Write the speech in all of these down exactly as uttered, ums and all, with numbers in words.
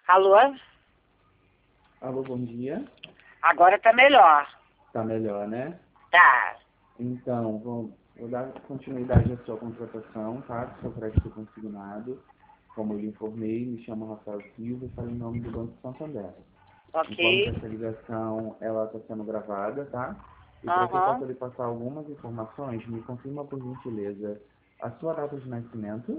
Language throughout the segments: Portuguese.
Alô? Alô, bom dia. Agora tá melhor. Tá melhor, né? Tá. Então, vou, vou dar continuidade à sua contratação, tá? Do seu crédito consignado. Como eu lhe informei, me chamo Rafael Silva e falo em nome do Banco Santander. Informo que Ok. essa ligação ela está sendo gravada, tá? E para que eu Aham. possa lhe passar algumas informações, me confirma por gentileza a sua data de nascimento.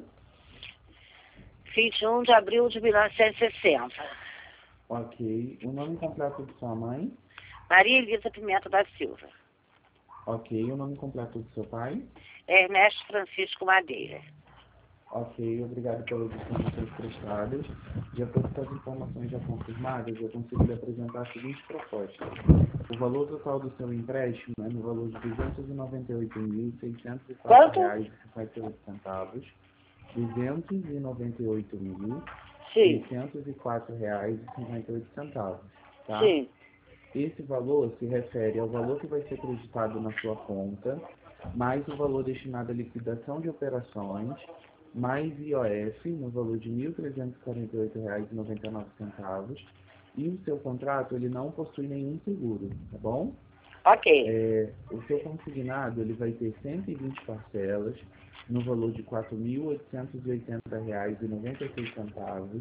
vinte e um de abril de mil novecentos e sessenta. Ok. O nome completo de sua mãe. Maria Elisa Pimenta da Silva. Ok. O nome completo do seu pai. Ernesto Francisco Madeira. Ok, obrigado pelas informações prestadas. De acordo com as informações já confirmadas, eu consigo lhe apresentar a seguinte proposta. O valor total do seu empréstimo é no valor de duzentos e noventa e oito mil, seiscentos e quatro Quanto? reais e cinquenta e oito centavos. duzentos e noventa e oito mil, Sim. seiscentos e quatro reais e cinquenta e oito centavos, tá? Sim. Esse valor se refere ao valor que vai ser acreditado na sua conta, mais o valor destinado à liquidação de operações, mais I O F, no valor de mil trezentos e quarenta e oito reais e noventa e nove centavos, e o seu contrato ele não possui nenhum seguro, tá bom? Ok. É, o seu consignado ele vai ter cento e vinte parcelas, no valor de quatro mil oitocentos e oitenta reais e noventa e seis centavos.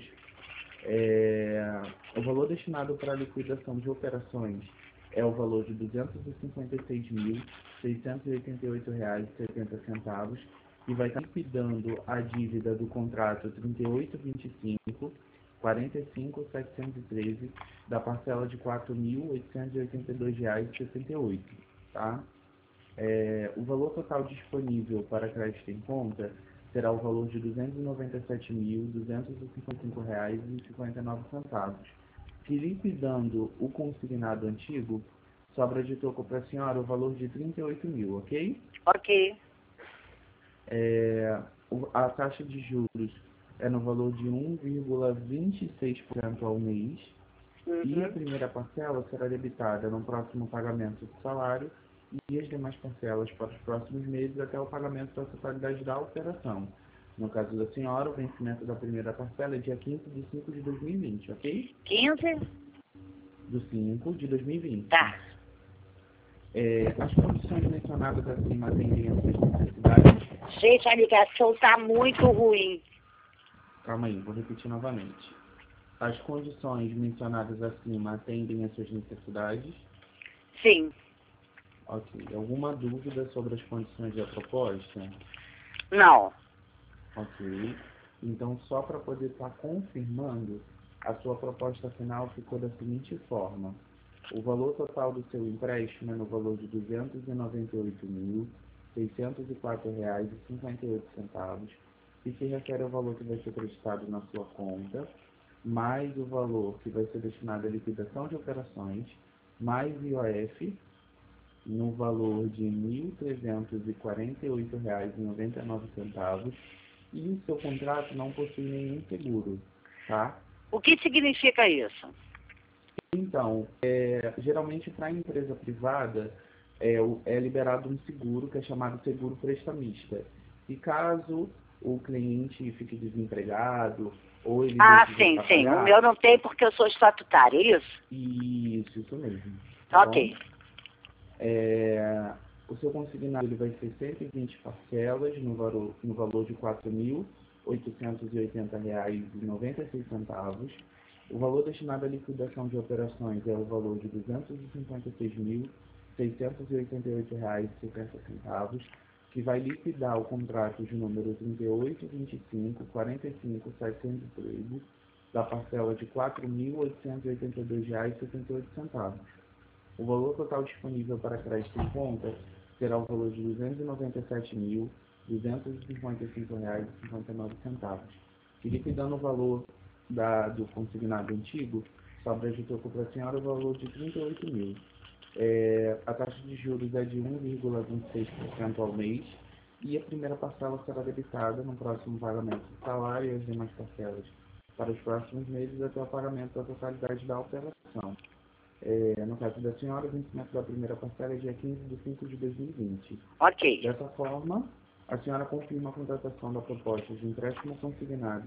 É, o valor destinado para a liquidação de operações é o valor de duzentos e cinquenta e seis mil, seiscentos e oitenta e oito reais e setenta centavos, e vai estar liquidando a dívida do contrato trinta e oito vinte e cinco, quarenta e cinco mil setecentos e treze da parcela de quatro mil oitocentos e oitenta e dois reais e sessenta e oito centavos, tá? É, o valor total disponível para crédito em conta será o valor de duzentos e noventa e sete mil, duzentos e cinquenta e cinco reais e cinquenta e nove centavos. Se liquidando o consignado antigo, sobra de troco para a senhora o valor de trinta e oito mil, ok? Ok. É, o- a taxa de juros é no valor de um vírgula vinte e seis por cento ao mês, e a Uhum. primeira parcela será debitada no próximo pagamento do salário e as demais parcelas para os próximos meses até o pagamento da totalidade da operação. No caso da senhora, o vencimento da primeira parcela é dia quinze de cinco de dois mil e vinte, ok? quinze? Do cinco de dois mil e vinte. Tá. É, as condições mencionadas acima atendem às suas necessidades. Gente, a ligação tá muito ruim. Calma aí, vou repetir novamente. As condições mencionadas acima atendem às suas necessidades. Sim. Ok. Alguma dúvida sobre as condições da proposta? Não. Ok. Então, só para poder estar confirmando, a sua proposta final ficou da seguinte forma. O valor total do seu empréstimo é no valor de duzentos e noventa e oito mil, seiscentos e quatro reais e cinquenta e oito centavos, que se refere ao valor que vai ser acreditado na sua conta, mais o valor que vai ser destinado à liquidação de operações, mais I O F, no valor de mil trezentos e quarenta e oito reais e noventa e nove centavos, e o seu contrato não possui nenhum seguro, tá? O que significa isso? Então, é, geralmente para a empresa privada é, o- é liberado um seguro que é chamado seguro prestamista. E caso o cliente fique desempregado ou ele Ah, deixe de sim, sim. O trabalhar, meu não tem porque eu sou estatutária, é isso? isso, isso mesmo, tá bom? Ok. É, o seu consignado ele vai ser cento e vinte parcelas no valor, no valor de quatro mil oitocentos e oitenta reais e noventa e seis centavos. O valor destinado à liquidação de operações é o valor de duzentos e cinquenta e seis mil seiscentos e oitenta e oito reais e cinquenta centavos, que vai liquidar o contrato de número trinta e oito vinte e cinco quarenta e cinco setecentos e treze da parcela de quatro mil oitocentos e oitenta e dois reais e setenta e oito centavos. O valor total disponível para crédito em conta será o valor de duzentos e noventa e sete mil, duzentos e cinquenta e cinco reais e cinquenta e nove centavos. E liquidando o valor da, do consignado antigo, sobra de troco para a senhora o valor de trinta e oito mil. É, a taxa de juros é de um vírgula vinte e seis por cento ao mês e a primeira parcela será debitada no próximo pagamento do salário e as demais parcelas para os próximos meses até o pagamento da totalidade da operação. É, no caso da senhora, o vencimento da primeira parcela é dia quinze de cinco de dois mil e vinte. Ok. Dessa forma, a senhora confirma a contratação da proposta de empréstimo consignado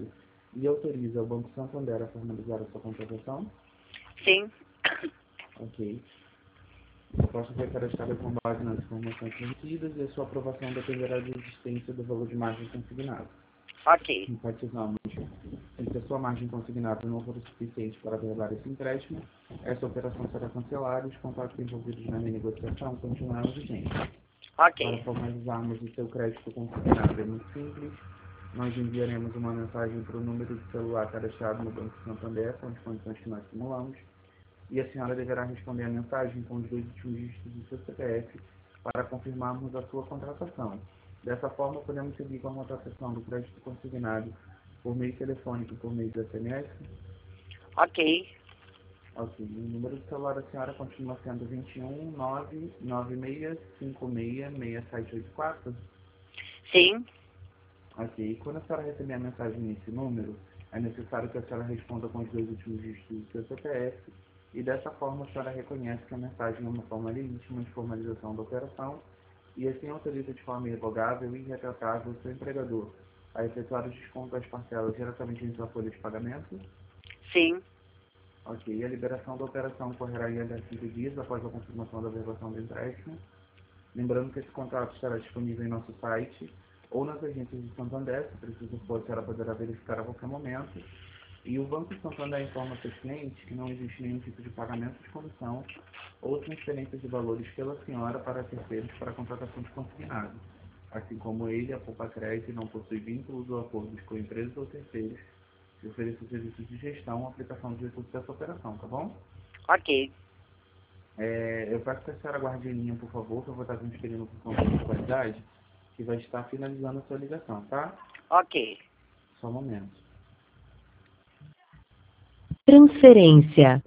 e autoriza o Banco Santander a formalizar a sua contratação? Sim. Ok. A proposta foi cadastrar com base nas informações fornecidas e a sua aprovação dependerá da existência do valor de margem consignado. Ok. Enfatizamos que se a sua margem consignada não for o suficiente para averbar esse empréstimo, essa operação será cancelada e os contratos envolvidos na renegociação continuarão vigentes. Ok. Para formalizarmos o seu crédito consignado é muito simples. Nós enviaremos uma mensagem para o número de celular cadastrado no Banco Santander com as condições que nós simulamos e a senhora deverá responder a mensagem com os dois últimos dígitos do seu C P F para confirmarmos a sua contratação. Dessa forma, podemos seguir com a contratação do crédito consignado por meio telefônico e por meio de S M S. Ok. Ok. O número de celular da senhora continua sendo vinte e um, nove nove seis cinco seis seis sete oito quatro? Sim. Ok. Quando a senhora receber a mensagem nesse número, é necessário que a senhora responda com os dois últimos dígitos do seu C P F e dessa forma a senhora reconhece que a mensagem é uma forma legítima de formalização da operação e assim autoriza de forma irrevogável e irretratável o seu empregador a efetuar o desconto das parcelas diretamente em sua folha de pagamento? Sim. Ok. A liberação da operação ocorrerá em até cinco dias após a confirmação da averbação do empréstimo. Lembrando que esse contrato estará disponível em nosso site ou nas agências de Santander, se preciso for, a senhora poderá verificar a qualquer momento. E o Banco Santander informa seus clientes que não existe nenhum tipo de pagamento de comissão ou transferência de valores pela senhora para terceiros para contratação de consignado. Assim como ele, a Poupa Crédito não possui vínculos ou acordos com empresas ou terceiros que ofereçam serviços de gestão ou aplicação de recursos dessa operação, tá bom? Ok. É, eu peço que a senhora guarde em linha, por favor, que eu vou estar transferindo por conta de qualidade, que vai estar finalizando a sua ligação, tá? Ok. Só um momento. Transferência.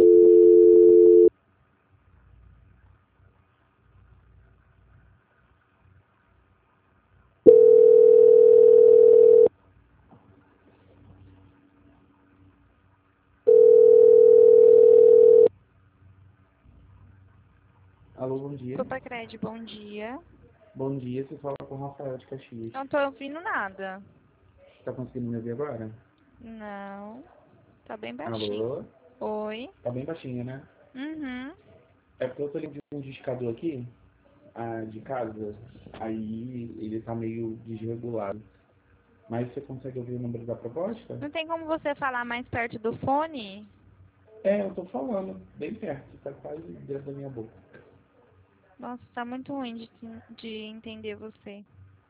Alô, bom dia. Poupa Crédito, bom dia. Bom dia, você fala com o Rafael de Caxias. Não tô ouvindo nada. Tá conseguindo me ouvir agora? Não. Tá bem baixinho. Alô? Oi. Tá bem baixinho, né? Uhum. É porque eu tô ligando de um discador aqui, ah, de casa, aí ele tá meio desregulado. Mas você consegue ouvir o número da proposta? Não tem como você falar mais perto do fone? É, eu tô falando, bem perto, tá quase dentro da minha boca. Nossa, tá muito ruim de, de entender você.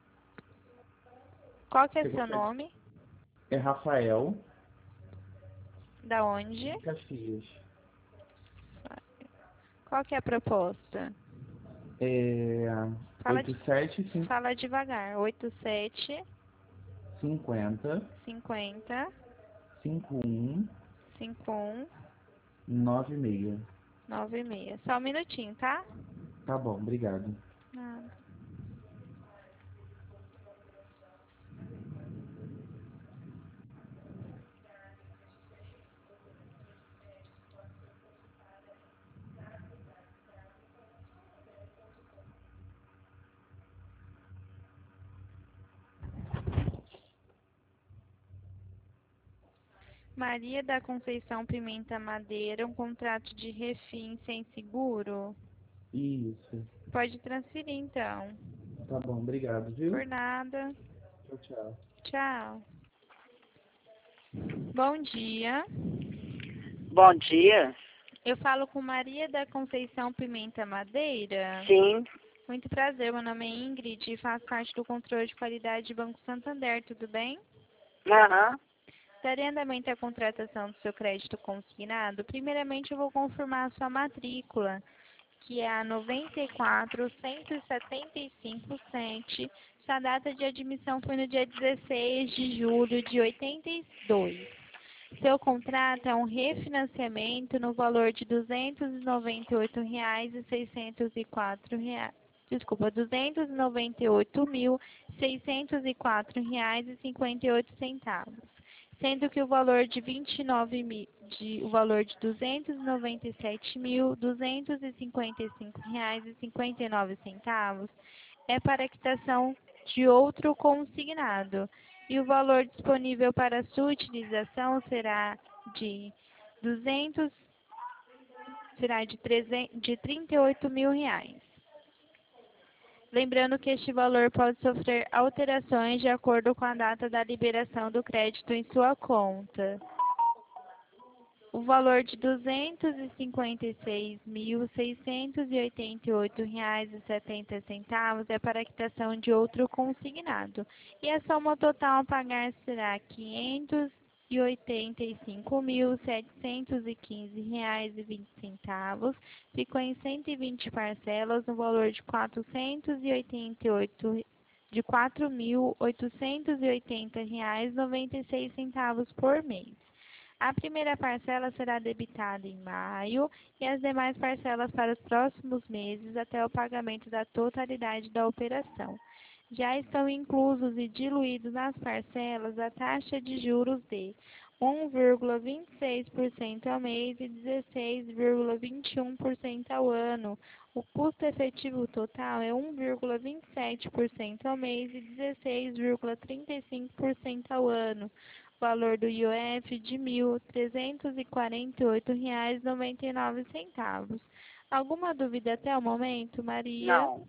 Qual que é Você seu consegue? nome? É Rafael Da onde? de Caxias. Qual que é a proposta? É Fala, oito de, sete fala devagar. oito sete cinquenta cinquenta cinco um cinquenta e um nove seis. noventa e seis. Só um minutinho, tá? Tá bom, obrigado. Nada. Maria da Conceição Pimenta Madeira, um contrato de refim sem seguro? Isso. Pode transferir então. Tá bom, obrigado, viu? Por nada. Tchau, tchau. Tchau. Bom dia. Bom dia. Eu falo com Maria da Conceição Pimenta Madeira. Sim. Muito prazer, meu nome é Ingrid e faço parte do controle de qualidade de Banco Santander, tudo bem? Aham. Darei andamento à contratação do seu crédito consignado. Primeiramente, eu vou confirmar a sua matrícula, que é a noventa e quatro, cento e setenta e cinco, sete. Sua data de admissão foi no dia dezesseis de julho de oitenta e dois. Seu contrato é um refinanciamento no valor de duzentos e noventa e oito reais e seiscentos e quatro reais. Desculpa, duzentos e noventa e oito mil, seiscentos e quatro reais e cinquenta e oito centavos. Sendo que o valor de vinte e nove mil, de, o valor de duzentos e noventa e sete mil, duzentos e cinquenta e cinco reais e cinquenta e nove centavos é para a quitação de outro consignado, e o valor disponível para sua utilização será de duzentos, será de, trezentos, de trinta e oito mil reais. Lembrando que este valor pode sofrer alterações de acordo com a data da liberação do crédito em sua conta. O valor de duzentos e cinquenta e seis mil, seiscentos e oitenta e oito reais e setenta centavos é para a quitação de outro consignado, e a soma total a pagar será quinhentos e oitenta e cinco mil, setecentos e quinze reais e vinte centavos, ficou em cento e vinte parcelas no valor de quatrocentos e oitenta e oito de quatro mil oitocentos e oitenta reais e noventa e seis centavos por mês. A primeira parcela será debitada em maio e as demais parcelas para os próximos meses até o pagamento da totalidade da operação. Já estão inclusos e diluídos nas parcelas a taxa de juros de um vírgula vinte e seis por cento ao mês e dezesseis vírgula vinte e um por cento ao ano. O custo efetivo total é um vírgula vinte e sete por cento ao mês e dezesseis vírgula trinta e cinco por cento ao ano. Valor do I O F de mil trezentos e quarenta e oito reais e noventa e nove centavos. Alguma dúvida até o momento, Maria? Não.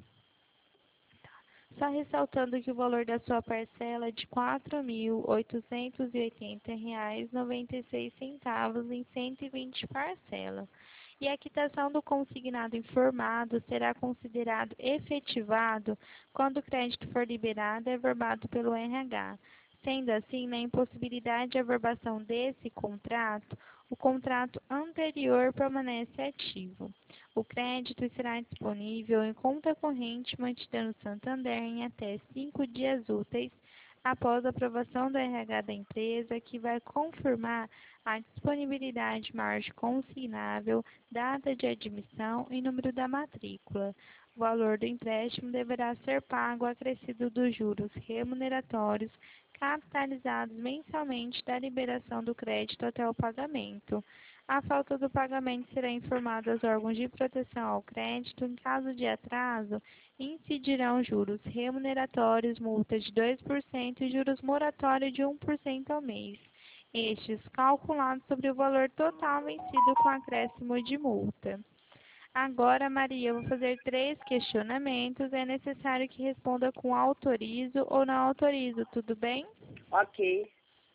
Só ressaltando que o valor da sua parcela é de quatro mil oitocentos e oitenta reais e noventa e seis centavos em cento e vinte parcelas. E a quitação do consignado informado será considerado efetivado quando o crédito for liberado e averbado pelo R H. Sendo assim, na impossibilidade de averbação desse contrato, o contrato anterior permanece ativo. O crédito será disponível em conta corrente mantida no Santander em até cinco dias úteis após a aprovação do R H da empresa, que vai confirmar a disponibilidade de margem consignável, data de admissão e número da matrícula. O valor do empréstimo deverá ser pago acrescido dos juros remuneratórios capitalizados mensalmente da liberação do crédito até o pagamento. A falta do pagamento será informada aos órgãos de proteção ao crédito. Em caso de atraso, incidirão juros remuneratórios, multas de dois por cento e juros moratórios de um por cento ao mês. Estes calculados sobre o valor total vencido com acréscimo de multa. Agora, Maria, eu vou fazer três questionamentos. É necessário que responda com autorizo ou não autorizo, tudo bem? Ok.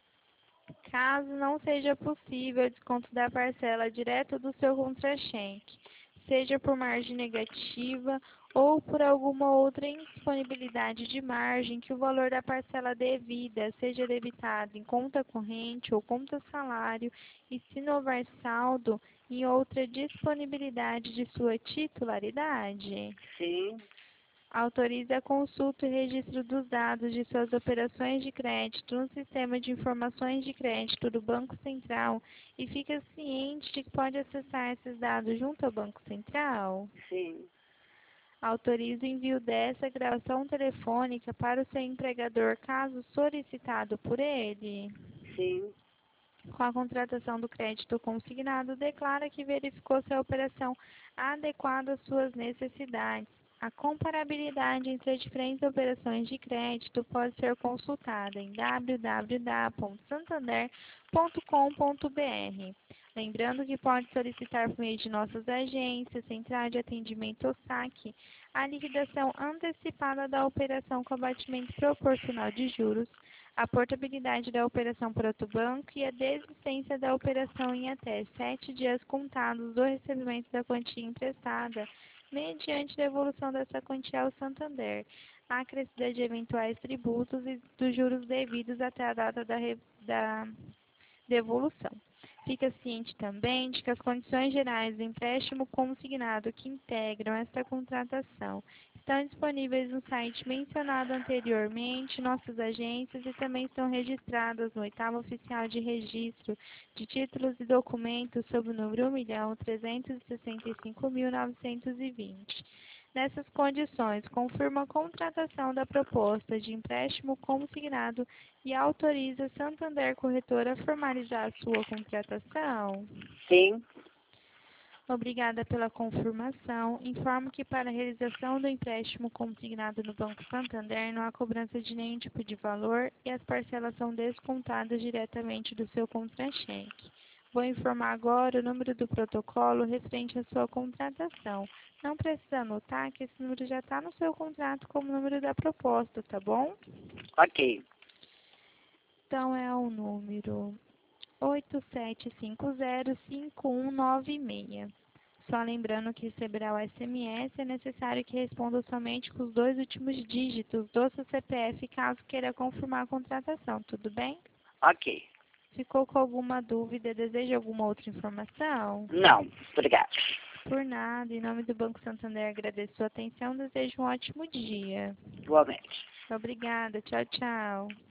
Caso não seja possível o desconto da parcela direto do seu contra-cheque, seja por margem negativa ou por alguma outra indisponibilidade de margem, que o valor da parcela devida seja debitado em conta corrente ou conta salário e, se não houver saldo, em outra disponibilidade de sua titularidade. Sim. Autoriza a consulta e registro dos dados de suas operações de crédito no sistema de informações de crédito do Banco Central e fica ciente de que pode acessar esses dados junto ao Banco Central? Sim. Autoriza o envio dessa gravação telefônica para o seu empregador, caso solicitado por ele? Sim. Com a contratação do crédito consignado, declara que verificou se a operação adequada às suas necessidades. A comparabilidade entre as diferentes operações de crédito pode ser consultada em w w w ponto santander ponto com ponto b r. Lembrando que pode solicitar por meio de nossas agências, central de atendimento ou saque, a liquidação antecipada da operação com abatimento proporcional de juros, a portabilidade da operação por outro banco e a desistência da operação em até sete dias contados do recebimento da quantia emprestada, mediante devolução dessa quantia ao Santander, a acrescida de eventuais tributos e dos juros devidos até a data da, re... da devolução. Fica ciente também de que as condições gerais do empréstimo consignado que integram esta contratação estão disponíveis no site mencionado anteriormente, nossas agências, e também estão registradas no oitavo Oficial de Registro de Títulos e Documentos sob o número um milhão trezentos e sessenta e cinco mil novecentos e vinte. Nessas condições, confirma a contratação da proposta de empréstimo consignado e autoriza a Santander Corretora a formalizar a sua contratação? Sim. Obrigada pela confirmação. Informo que para a realização do empréstimo consignado no Banco Santander não há cobrança de nenhum tipo de valor e as parcelas são descontadas diretamente do seu contra-cheque. Vou informar agora o número do protocolo referente à sua contratação. Não precisa anotar que esse número já está no seu contrato como número da proposta, tá bom? Ok. Então é o número oito sete cinco zero cinco um nove seis. Só lembrando que receberá o S M S, é necessário que responda somente com os dois últimos dígitos do seu C P F, caso queira confirmar a contratação, tudo bem? Ok. Ficou com alguma dúvida? Deseja alguma outra informação? Não, obrigado. Por nada, em nome do Banco Santander agradeço sua atenção, desejo um ótimo dia. Igualmente. Obrigada, tchau, tchau.